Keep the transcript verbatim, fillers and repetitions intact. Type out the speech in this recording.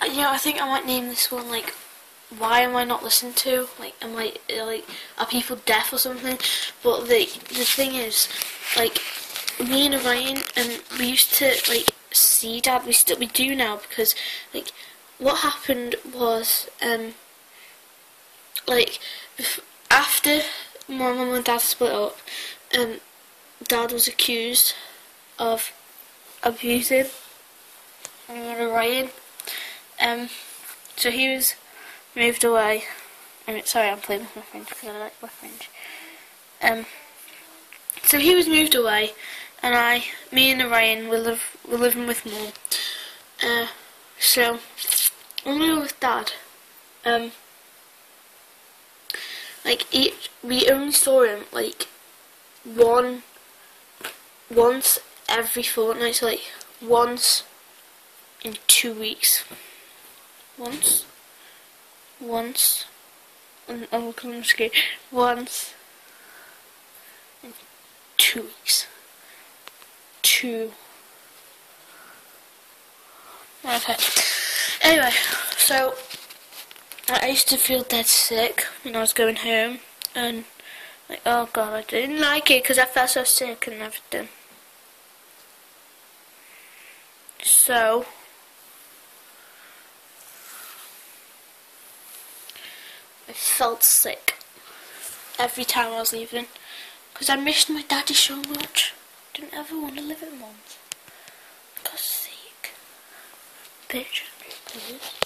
you know, I think I might name this one like, why am I not listened to? Like, am I like, are people deaf or something? But the the thing is, like, me and Orion, and we used to like see Dad. We still we do now because like, what happened was um like after my mum and Dad split up, um, Dad was accused of abusing me and Orion. Um, so he was moved away. I mean, sorry, I'm playing with my French because I like my French. Um, so he was moved away, and I, me and Orion, were live were living with Mum. Uh, so when we were with Dad, um, like he, we only saw him like one once every fortnight, so like once in two weeks. Once, once, and I'm going to skate. Once in two weeks. Two. Okay. Anyway, so I used to feel dead sick when I was going home, and like, oh god, I didn't like it because I felt so sick and everything. So I felt sick every time I was leaving because I missed my daddy so much. I didn't ever want to live at Mum's. For God's sake. Bitch. Please.